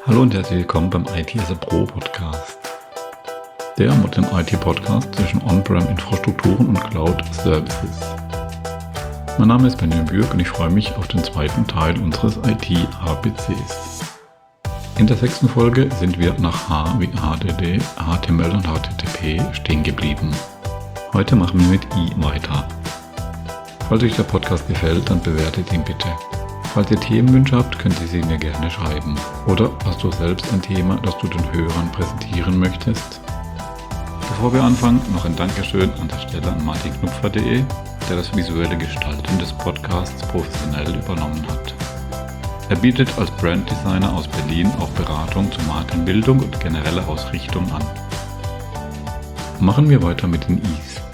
Hallo und herzlich willkommen beim IT as a Pro Podcast. Der moderne IT-Podcast zwischen On-Prem-Infrastrukturen und Cloud-Services. Mein Name ist Benjamin Bürg und ich freue mich auf den zweiten Teil unseres IT-ABCs. In der 6. Folge sind wir nach H wie HTTP, HTML und HTTP stehen geblieben. Heute machen wir mit I weiter. Falls euch der Podcast gefällt, dann bewertet ihn bitte. Falls ihr Themenwünsche habt, könnt ihr sie mir gerne schreiben. Oder hast du selbst ein Thema, das du den Hörern präsentieren möchtest? Bevor wir anfangen, noch ein Dankeschön an der Stelle an martinknupfer.de, der das visuelle Gestalten des Podcasts professionell übernommen hat. Er bietet als Branddesigner aus Berlin auch Beratung zur Markenbildung und generelle Ausrichtung an. Machen wir weiter mit den Is.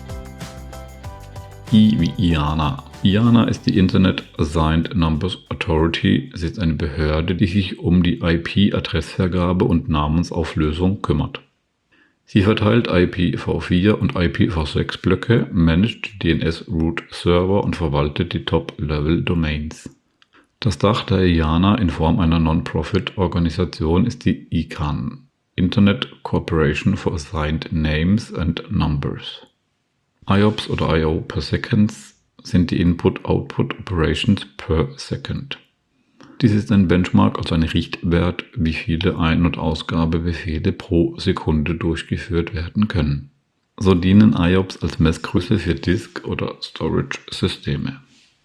I wie IANA. IANA ist die Internet Assigned Numbers Authority. Sie ist eine Behörde, die sich um die IP-Adressvergabe und Namensauflösung kümmert. Sie verteilt IPv4 und IPv6 Blöcke, managt DNS-Root-Server und verwaltet die Top-Level-Domains. Das Dach der IANA in Form einer Non-Profit-Organisation ist die ICANN, Internet Corporation for Assigned Names and Numbers. IOPS oder I/O per Seconds sind die Input-Output Operations per Second. Dies ist ein Benchmark, also ein Richtwert, wie viele Ein- und Ausgabebefehle pro Sekunde durchgeführt werden können. So dienen IOPS als Messgröße für Disk- oder Storage-Systeme.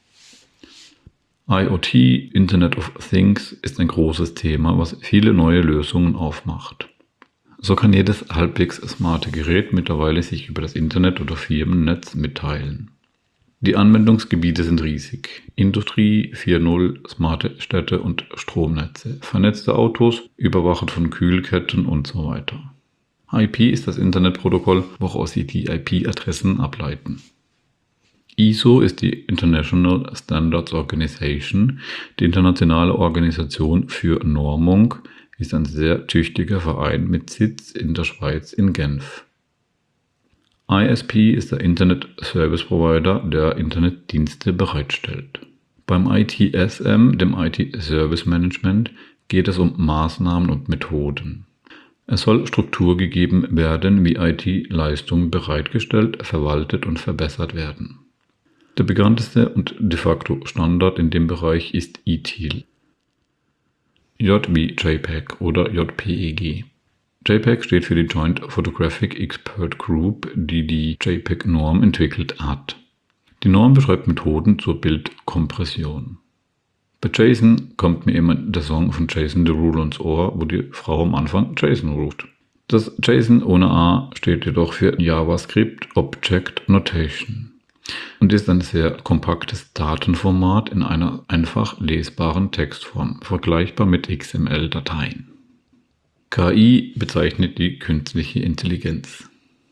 IoT, Internet of Things, ist ein großes Thema, was viele neue Lösungen aufmacht. So kann jedes halbwegs smarte Gerät mittlerweile sich über das Internet oder Firmennetz mitteilen. Die Anwendungsgebiete sind riesig. Industrie 4.0, smarte Städte und Stromnetze, vernetzte Autos, Überwachung von Kühlketten und so weiter. IP ist das Internetprotokoll, woraus sich die IP-Adressen ableiten. ISO ist die International Standards Organization, die internationale Organisation für Normung, ist ein sehr tüchtiger Verein mit Sitz in der Schweiz in Genf. ISP ist der Internet Service Provider, der Internetdienste bereitstellt. Beim ITSM, dem IT Service Management, geht es um Maßnahmen und Methoden. Es soll Struktur gegeben werden, wie IT-Leistungen bereitgestellt, verwaltet und verbessert werden. Der bekannteste und de facto Standard in dem Bereich ist ITIL. J wie JPEG oder JPEG. JPEG steht für die Joint Photographic Expert Group, die die JPEG-Norm entwickelt hat. Die Norm beschreibt Methoden zur Bildkompression. Bei JSON kommt mir immer der Song von Jason Derulo ins Ohr, wo die Frau am Anfang Jason ruft. Das JSON ohne A steht jedoch für JavaScript Object Notation und ist ein sehr kompaktes Datenformat in einer einfach lesbaren Textform, vergleichbar mit XML-Dateien. KI bezeichnet die künstliche Intelligenz.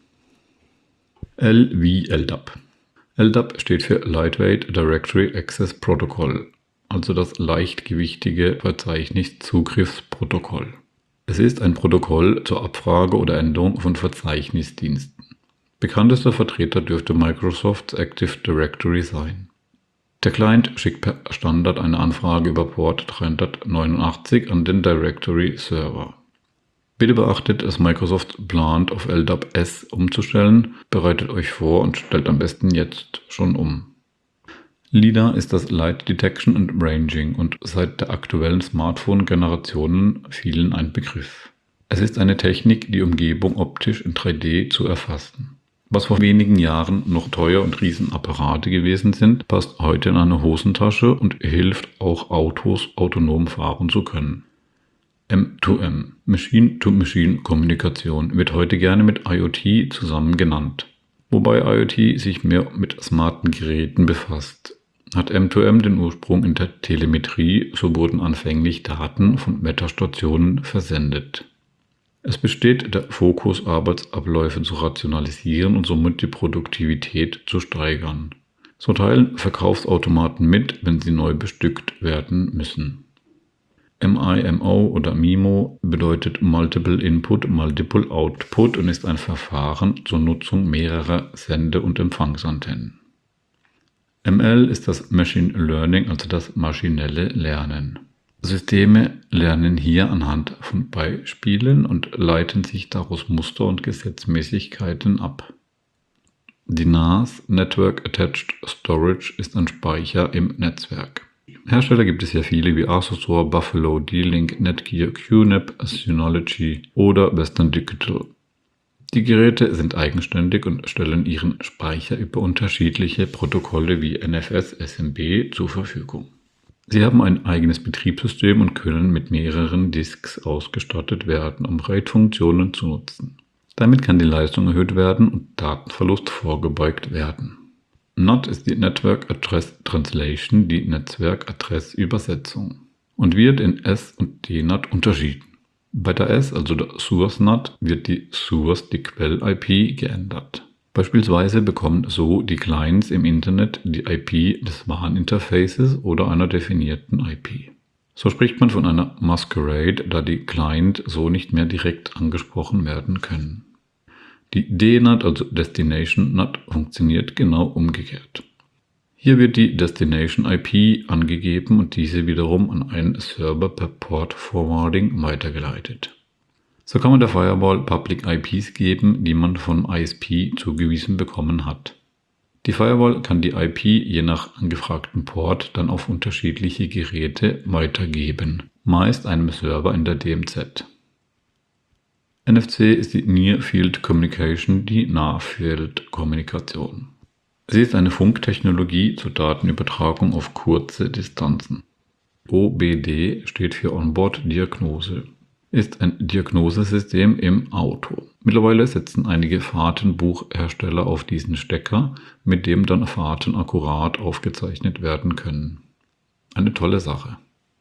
L wie LDAP. LDAP steht für Lightweight Directory Access Protocol, also das leichtgewichtige Verzeichniszugriffsprotokoll. Es ist ein Protokoll zur Abfrage oder Änderung von Verzeichnisdiensten. Bekanntester Vertreter dürfte Microsofts Active Directory sein. Der Client schickt per Standard eine Anfrage über Port 389 an den Directory Server. Bitte beachtet, dass Microsoft plant, auf LDAP S umzustellen. Bereitet euch vor und stellt am besten jetzt schon um. LIDA ist das Light Detection and Ranging und seit der aktuellen Smartphone-Generationen vielen ein Begriff. Es ist eine Technik, die Umgebung optisch in 3D zu erfassen. Was vor wenigen Jahren noch teuer und Riesenapparate gewesen sind, passt heute in eine Hosentasche und hilft auch Autos autonom fahren zu können. M2M, Machine-to-Machine-Kommunikation, wird heute gerne mit IoT zusammen genannt. Wobei IoT sich mehr mit smarten Geräten befasst. Hat M2M den Ursprung in der Telemetrie, so wurden anfänglich Daten von Wetterstationen versendet. Es besteht der Fokus, Arbeitsabläufe zu rationalisieren und somit die Produktivität zu steigern. So teilen Verkaufsautomaten mit, wenn sie neu bestückt werden müssen. MIMO oder MIMO bedeutet Multiple Input, Multiple Output und ist ein Verfahren zur Nutzung mehrerer Sende- und Empfangsantennen. ML ist das Machine Learning, also das maschinelle Lernen. Systeme lernen hier anhand von Beispielen und leiten sich daraus Muster und Gesetzmäßigkeiten ab. Die NAS, Network Attached Storage, ist ein Speicher im Netzwerk. Hersteller gibt es hier viele wie Asustor, Buffalo, D-Link, Netgear, QNAP, Synology oder Western Digital. Die Geräte sind eigenständig und stellen ihren Speicher über unterschiedliche Protokolle wie NFS, SMB zur Verfügung. Sie haben ein eigenes Betriebssystem und können mit mehreren Disks ausgestattet werden, um RAID-Funktionen zu nutzen. Damit kann die Leistung erhöht werden und Datenverlust vorgebeugt werden. NAT ist die Network Address Translation, die Netzwerkadressübersetzung, und wird in S- und DNAT unterschieden. Bei der S, also der Source NAT, wird die Source, die Quell-IP, geändert. Beispielsweise bekommen so die Clients im Internet die IP des WAN-Interfaces oder einer definierten IP. So spricht man von einer Masquerade, da die Client so nicht mehr direkt angesprochen werden können. Die DNAT, also Destination NAT, funktioniert genau umgekehrt. Hier wird die Destination IP angegeben und diese wiederum an einen Server per Port Forwarding weitergeleitet. So kann man der Firewall Public IPs geben, die man vom ISP zugewiesen bekommen hat. Die Firewall kann die IP je nach angefragten Port dann auf unterschiedliche Geräte weitergeben, meist einem Server in der DMZ. NFC ist die Near Field Communication, die Nahfeldkommunikation. Sie ist eine Funktechnologie zur Datenübertragung auf kurze Distanzen. OBD steht für Onboard Diagnose. Ist ein Diagnosesystem im Auto. Mittlerweile setzen einige Fahrtenbuchhersteller auf diesen Stecker, mit dem dann Fahrten akkurat aufgezeichnet werden können. Eine tolle Sache.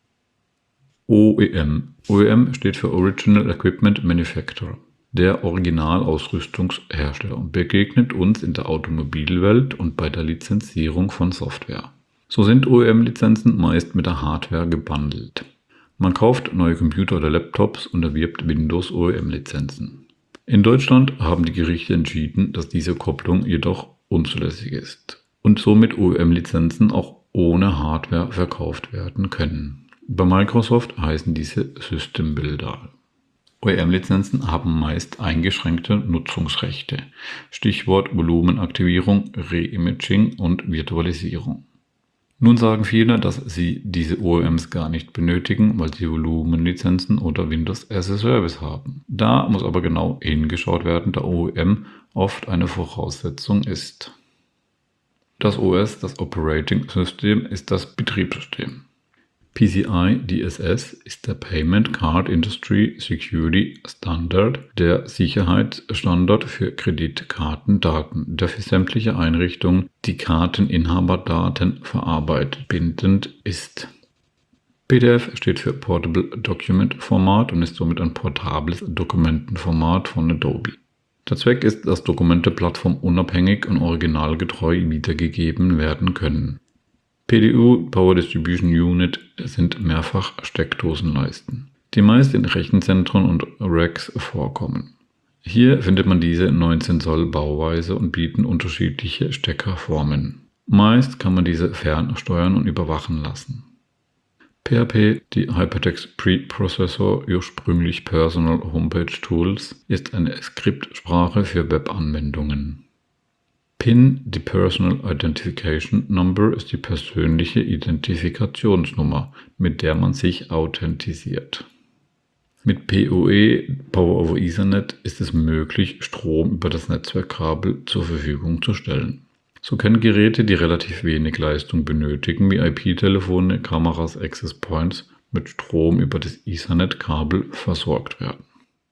OEM. OEM steht für Original Equipment Manufacturer, der Originalausrüstungshersteller, und begegnet uns in der Automobilwelt und bei der Lizenzierung von Software. So sind OEM-Lizenzen meist mit der Hardware gebundelt. Man kauft neue Computer oder Laptops und erwirbt Windows OEM-Lizenzen. In Deutschland haben die Gerichte entschieden, dass diese Kopplung jedoch unzulässig ist und somit OEM-Lizenzen auch ohne Hardware verkauft werden können. Bei Microsoft heißen diese System Builder. OEM-Lizenzen haben meist eingeschränkte Nutzungsrechte. Stichwort Volumenaktivierung, Reimaging und Virtualisierung. Nun sagen viele, dass sie diese OEMs gar nicht benötigen, weil sie Volumenlizenzen oder Windows as a Service haben. Da muss aber genau hingeschaut werden, da OEM oft eine Voraussetzung ist. Das OS, das Operating System, ist das Betriebssystem. PCI DSS ist der Payment Card Industry Security Standard, der Sicherheitsstandard für Kreditkartendaten, der für sämtliche Einrichtungen, die Karteninhaberdaten verarbeitet, bindend ist. PDF steht für Portable Document Format und ist somit ein portables Dokumentenformat von Adobe. Der Zweck ist, dass Dokumente plattformunabhängig und originalgetreu wiedergegeben werden können. PDU, Power Distribution Unit, sind mehrfach Steckdosenleisten, die meist in Rechenzentren und Racks vorkommen. Hier findet man diese 19 Zoll Bauweise und bieten unterschiedliche Steckerformen. Meist kann man diese fernsteuern und überwachen lassen. PHP, die Hypertext Preprocessor, ursprünglich Personal Homepage Tools, ist eine Skriptsprache für Webanwendungen. PIN, die Personal Identification Number, ist die persönliche Identifikationsnummer, mit der man sich authentisiert. Mit PoE, Power over Ethernet, ist es möglich, Strom über das Netzwerkkabel zur Verfügung zu stellen. So können Geräte, die relativ wenig Leistung benötigen, wie IP-Telefone, Kameras, Access Points, mit Strom über das Ethernet-Kabel versorgt werden.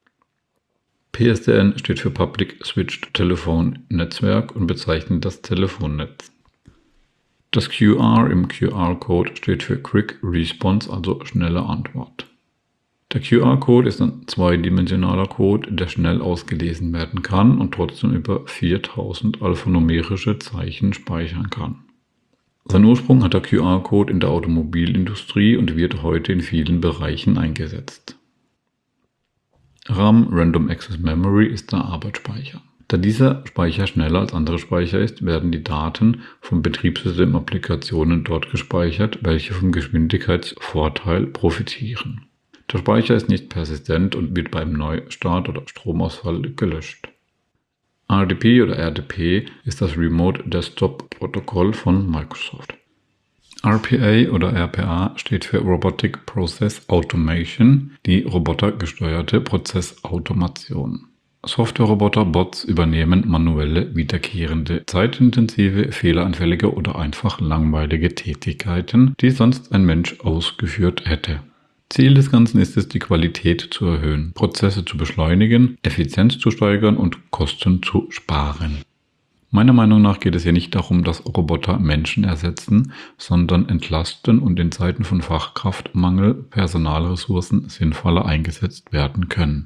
PSTN steht für Public Switched Telephone Netzwerk und bezeichnet das Telefonnetz. Das QR im QR-Code steht für Quick Response, also schnelle Antwort. Der QR-Code ist ein zweidimensionaler Code, der schnell ausgelesen werden kann und trotzdem über 4000 alphanumerische Zeichen speichern kann. Seinen Ursprung hat der QR-Code in der Automobilindustrie und wird heute in vielen Bereichen eingesetzt. RAM, Random Access Memory, ist der Arbeitsspeicher. Da dieser Speicher schneller als andere Speicher ist, werden die Daten vom Betriebssystem-Applikationen dort gespeichert, welche vom Geschwindigkeitsvorteil profitieren. Der Speicher ist nicht persistent und wird beim Neustart oder Stromausfall gelöscht. RDP oder RDP ist das Remote Desktop Protokoll von Microsoft. RPA oder RPA steht für Robotic Process Automation, die robotergesteuerte Prozessautomation. Softwareroboter-Bots übernehmen manuelle, wiederkehrende, zeitintensive, fehleranfällige oder einfach langweilige Tätigkeiten, die sonst ein Mensch ausgeführt hätte. Ziel des Ganzen ist es, die Qualität zu erhöhen, Prozesse zu beschleunigen, Effizienz zu steigern und Kosten zu sparen. Meiner Meinung nach geht es hier nicht darum, dass Roboter Menschen ersetzen, sondern entlasten und in Zeiten von Fachkraftmangel Personalressourcen sinnvoller eingesetzt werden können.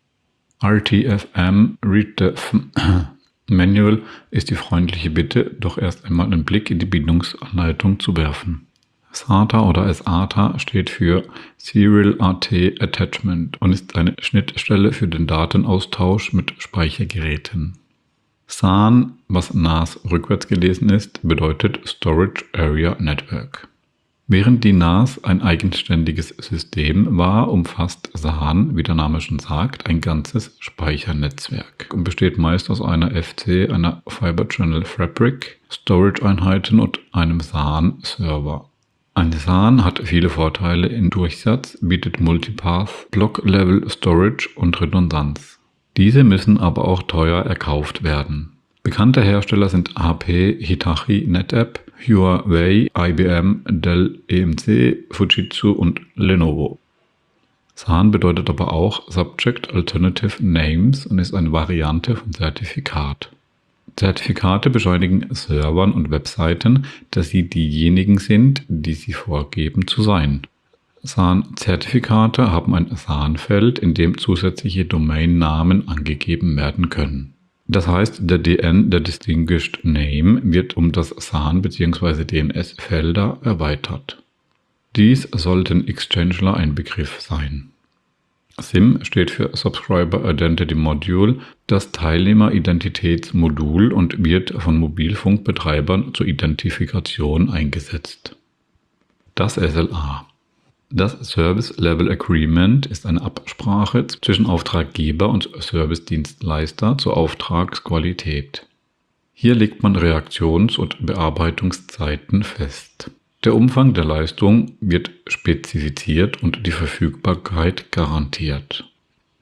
RTFM Read the Manual ist die freundliche Bitte, doch erst einmal einen Blick in die Bedienungsanleitung zu werfen. SATA oder SATA steht für Serial AT Attachment und ist eine Schnittstelle für den Datenaustausch mit Speichergeräten. SAN, was NAS rückwärts gelesen ist, bedeutet Storage Area Network. Während die NAS ein eigenständiges System war, umfasst SAN, wie der Name schon sagt, ein ganzes Speichernetzwerk und besteht meist aus einer FC, einer Fiber Channel Fabric, Storage-Einheiten und einem SAN-Server. Ein SAN hat viele Vorteile in Durchsatz, bietet Multipath, Block-Level Storage und Redundanz. Diese müssen aber auch teuer erkauft werden. Bekannte Hersteller sind HP, Hitachi, NetApp, Huawei, IBM, Dell EMC, Fujitsu und Lenovo. SAN bedeutet aber auch Subject Alternative Names und ist eine Variante von Zertifikat. Zertifikate bescheinigen Servern und Webseiten, dass sie diejenigen sind, die sie vorgeben zu sein. SAN-Zertifikate haben ein SAN-Feld, in dem zusätzliche Domainnamen angegeben werden können. Das heißt, der DN, der Distinguished Name, wird um das SAN bzw. DNS-Felder erweitert. Dies sollten Exchanger ein Begriff sein. SIM steht für Subscriber Identity Module, das Teilnehmeridentitätsmodul und wird von Mobilfunkbetreibern zur Identifikation eingesetzt. Das SLA. Das Service Level Agreement ist eine Absprache zwischen Auftraggeber und Servicedienstleister zur Auftragsqualität. Hier legt man Reaktions- und Bearbeitungszeiten fest. Der Umfang der Leistung wird spezifiziert und die Verfügbarkeit garantiert.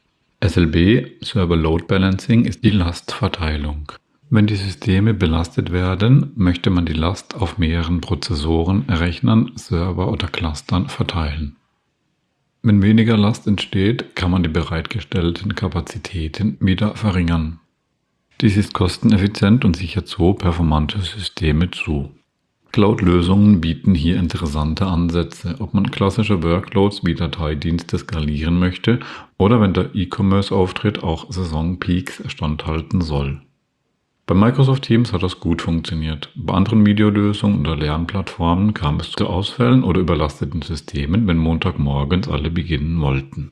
SLB, Server Load Balancing, ist die Lastverteilung. Wenn die Systeme belastet werden, möchte man die Last auf mehreren Prozessoren, Rechnern, Server oder Clustern verteilen. Wenn weniger Last entsteht, kann man die bereitgestellten Kapazitäten wieder verringern. Dies ist kosteneffizient und sichert so performante Systeme zu. Cloud-Lösungen bieten hier interessante Ansätze, ob man klassische Workloads wie Dateidienste skalieren möchte oder wenn der E-Commerce-Auftritt auch Saisonpeaks standhalten soll. Bei Microsoft Teams hat das gut funktioniert. Bei anderen Videolösungen oder Lernplattformen kam es zu Ausfällen oder überlasteten Systemen, wenn Montagmorgens alle beginnen wollten.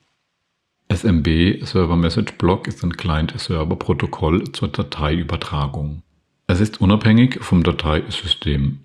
SMB, Server Message Block, ist ein Client-Server-Protokoll zur Dateiübertragung. Es ist unabhängig vom Dateisystem.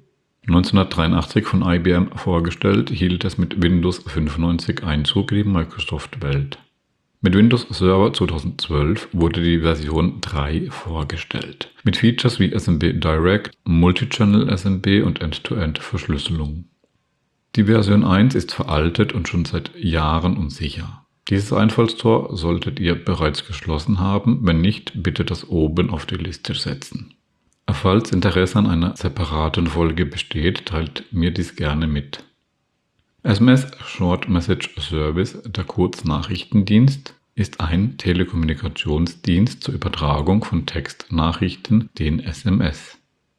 1983 von IBM vorgestellt, hielt es mit Windows 95 Einzug in die Microsoft-Welt. Mit Windows Server 2012 wurde die Version 3 vorgestellt, mit Features wie SMB Direct, Multichannel SMB und End-to-End-Verschlüsselung. Die Version 1 ist veraltet und schon seit Jahren unsicher. Dieses Einfallstor solltet ihr bereits geschlossen haben, wenn nicht, bitte das oben auf die Liste setzen. Falls Interesse an einer separaten Folge besteht, teilt mir dies gerne mit. SMS Short Message Service, der Kurznachrichtendienst, ist ein Telekommunikationsdienst zur Übertragung von Textnachrichten, den SMS.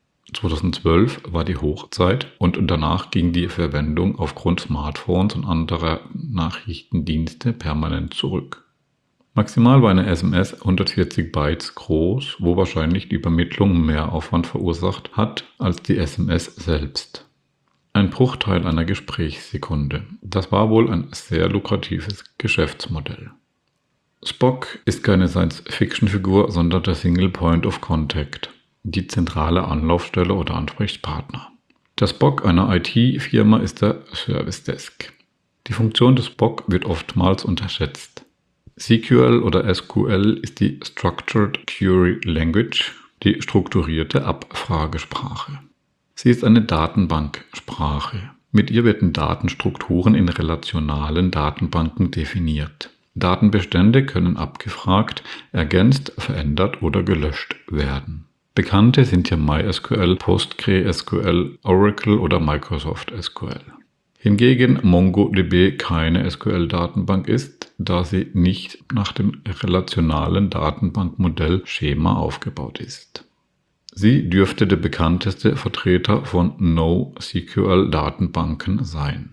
2012 war die Hochzeit und danach ging die Verwendung aufgrund Smartphones und anderer Nachrichtendienste permanent zurück. Maximal war eine SMS 140 Bytes groß, wo wahrscheinlich die Übermittlung mehr Aufwand verursacht hat als die SMS selbst. Ein Bruchteil einer Gesprächssekunde. Das war wohl ein sehr lukratives Geschäftsmodell. Spock ist keine Science-Fiction-Figur, sondern der Single Point of Contact, die zentrale Anlaufstelle oder Ansprechpartner. Der Spock einer IT-Firma ist der Service Desk. Die Funktion des Spock wird oftmals unterschätzt. SQL oder SQL ist die Structured Query Language, die strukturierte Abfragesprache. Sie ist eine Datenbanksprache. Mit ihr werden Datenstrukturen in relationalen Datenbanken definiert. Datenbestände können abgefragt, ergänzt, verändert oder gelöscht werden. Bekannte sind hier MySQL, PostgreSQL, Oracle oder Microsoft SQL. Hingegen MongoDB keine SQL-Datenbank ist, da sie nicht nach dem relationalen Datenbankmodell Schema aufgebaut ist. Sie dürfte der bekannteste Vertreter von NoSQL-Datenbanken sein.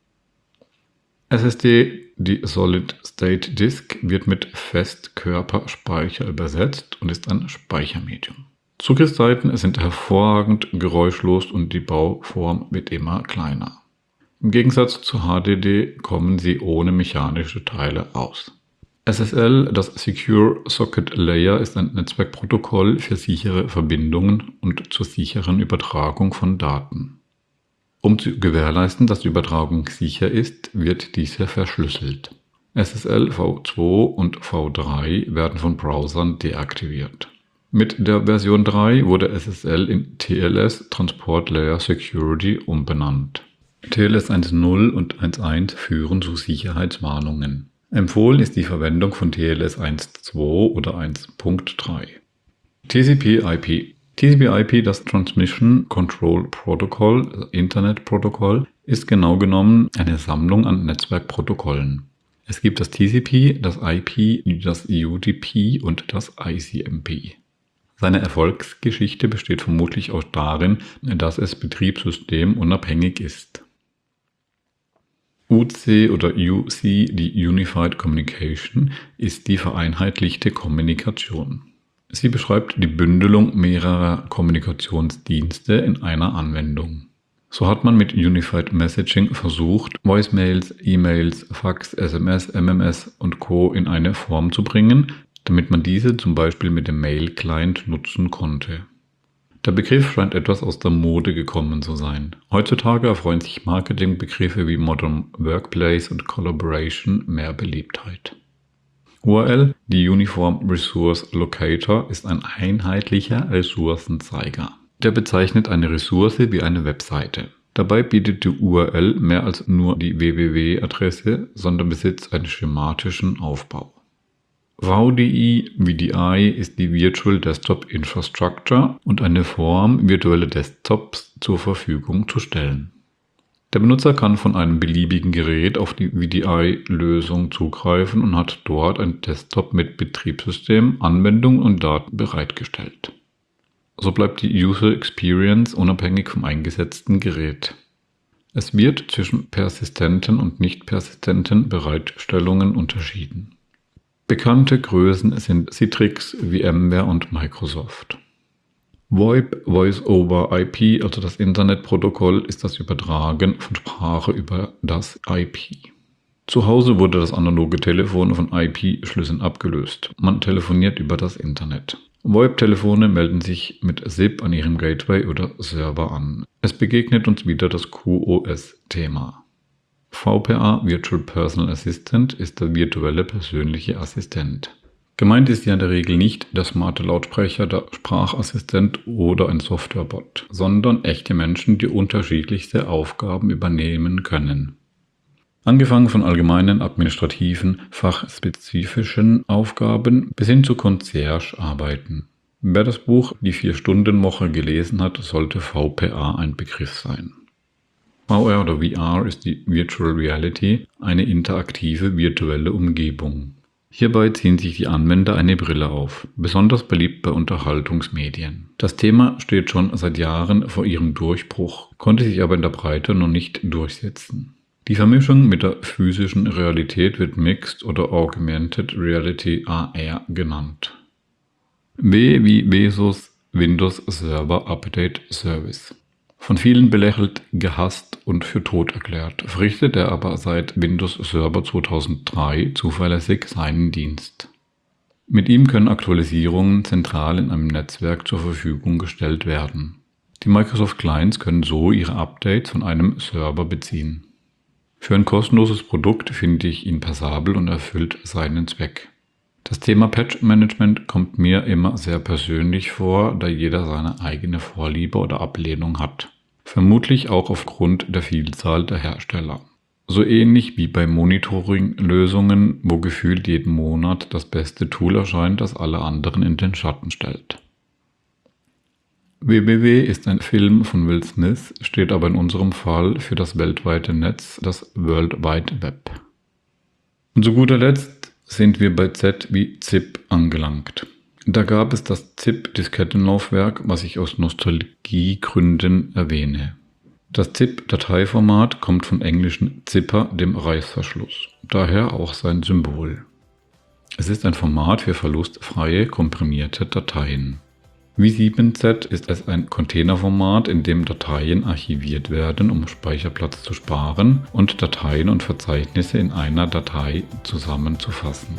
SSD, die Solid State Disk, wird mit Festkörperspeicher übersetzt und ist ein Speichermedium. Zugriffszeiten sind hervorragend geräuschlos und die Bauform wird immer kleiner. Im Gegensatz zu HDD kommen sie ohne mechanische Teile aus. SSL, das Secure Socket Layer, ist ein Netzwerkprotokoll für sichere Verbindungen und zur sicheren Übertragung von Daten. Um zu gewährleisten, dass die Übertragung sicher ist, wird diese verschlüsselt. SSL v2 und v3 werden von Browsern deaktiviert. Mit der Version 3 wurde SSL in TLS Transport Layer Security umbenannt. TLS 1.0 und 1.1 führen zu Sicherheitswarnungen. Empfohlen ist die Verwendung von TLS 1.2 oder 1.3. TCP/IP. TCP/IP, das Transmission Control Protocol, Internetprotokoll, ist genau genommen eine Sammlung an Netzwerkprotokollen. Es gibt das TCP, das IP, das UDP und das ICMP. Seine Erfolgsgeschichte besteht vermutlich auch darin, dass es betriebssystemunabhängig ist. UC oder UC, die Unified Communication, ist die vereinheitlichte Kommunikation. Sie beschreibt die Bündelung mehrerer Kommunikationsdienste in einer Anwendung. So hat man mit Unified Messaging versucht, Voicemails, E-Mails, Fax, SMS, MMS und Co. in eine Form zu bringen, damit man diese zum Beispiel mit dem Mail-Client nutzen konnte. Der Begriff scheint etwas aus der Mode gekommen zu sein. Heutzutage erfreuen sich Marketingbegriffe wie Modern Workplace und Collaboration mehr Beliebtheit. URL, die Uniform Resource Locator, ist ein einheitlicher Ressourcenzeiger. Der bezeichnet eine Ressource wie eine Webseite. Dabei bietet die URL mehr als nur die www-Adresse, sondern besitzt einen schematischen Aufbau. VDI ist die Virtual Desktop Infrastructure und eine Form, virtuelle Desktops zur Verfügung zu stellen. Der Benutzer kann von einem beliebigen Gerät auf die VDI-Lösung zugreifen und hat dort ein Desktop mit Betriebssystem, Anwendungen und Daten bereitgestellt. So bleibt die User Experience unabhängig vom eingesetzten Gerät. Es wird zwischen persistenten und nicht persistenten Bereitstellungen unterschieden. Bekannte Größen sind Citrix, VMware und Microsoft. VoIP, Voice over IP, also das Internetprotokoll, ist das Übertragen von Sprache über das IP. Zu Hause wurde das analoge Telefon von IP-Schlüsseln abgelöst. Man telefoniert über das Internet. VoIP-Telefone melden sich mit SIP an ihrem Gateway oder Server an. Es begegnet uns wieder das QoS-Thema. VPA, Virtual Personal Assistant, ist der virtuelle persönliche Assistent. Gemeint ist ja in der Regel nicht der smarte Lautsprecher, der Sprachassistent oder ein Softwarebot, sondern echte Menschen, die unterschiedlichste Aufgaben übernehmen können. Angefangen von allgemeinen administrativen, fachspezifischen Aufgaben bis hin zu Concierge-Arbeiten. Wer das Buch Die 4-Stunden-Woche gelesen hat, sollte VPA ein Begriff sein. VR oder VR ist die Virtual Reality, eine interaktive virtuelle Umgebung. Hierbei ziehen sich die Anwender eine Brille auf, besonders beliebt bei Unterhaltungsmedien. Das Thema steht schon seit Jahren vor ihrem Durchbruch, konnte sich aber in der Breite noch nicht durchsetzen. Die Vermischung mit der physischen Realität wird Mixed oder Augmented Reality AR genannt. W wie Vesus Windows Server Update Service. Von vielen belächelt, gehasst und für tot erklärt, verrichtet er aber seit Windows Server 2003 zuverlässig seinen Dienst. Mit ihm können Aktualisierungen zentral in einem Netzwerk zur Verfügung gestellt werden. Die Microsoft Clients können so ihre Updates von einem Server beziehen. Für ein kostenloses Produkt finde ich ihn passabel und erfüllt seinen Zweck. Das Thema Patch Management kommt mir immer sehr persönlich vor, da jeder seine eigene Vorliebe oder Ablehnung hat. Vermutlich auch aufgrund der Vielzahl der Hersteller. So ähnlich wie bei Monitoring-Lösungen, wo gefühlt jeden Monat das beste Tool erscheint, das alle anderen in den Schatten stellt. WWW ist ein Film von Will Smith, steht aber in unserem Fall für das weltweite Netz, das World Wide Web. Und zu guter Letzt sind wir bei Z wie ZIP angelangt. Da gab es das ZIP-Diskettenlaufwerk, was ich aus Nostalgiegründen erwähne. Das ZIP-Dateiformat kommt von englischen Zipper, dem Reißverschluss, daher auch sein Symbol. Es ist ein Format für verlustfreie, komprimierte Dateien. Wie 7Z ist es ein Containerformat, in dem Dateien archiviert werden, um Speicherplatz zu sparen und Dateien und Verzeichnisse in einer Datei zusammenzufassen.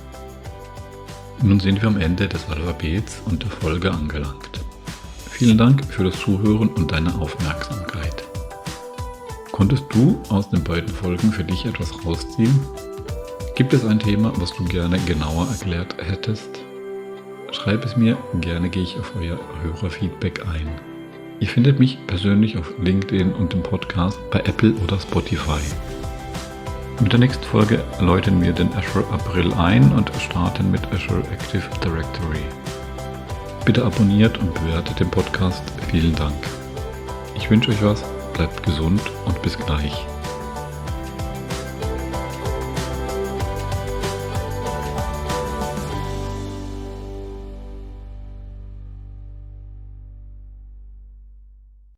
Nun sind wir am Ende des Alphabets und der Folge angelangt. Vielen Dank für das Zuhören und deine Aufmerksamkeit. Konntest du aus den beiden Folgen für dich etwas rausziehen? Gibt es ein Thema, was du gerne genauer erklärt hättest? Schreib es mir, gerne gehe ich auf euer Hörerfeedback ein. Ihr findet mich persönlich auf LinkedIn und dem Podcast bei Apple oder Spotify. Mit der nächsten Folge läuten wir den Azure April ein und starten mit Azure Active Directory. Bitte abonniert und bewertet den Podcast. Vielen Dank. Ich wünsche euch was, bleibt gesund und bis gleich.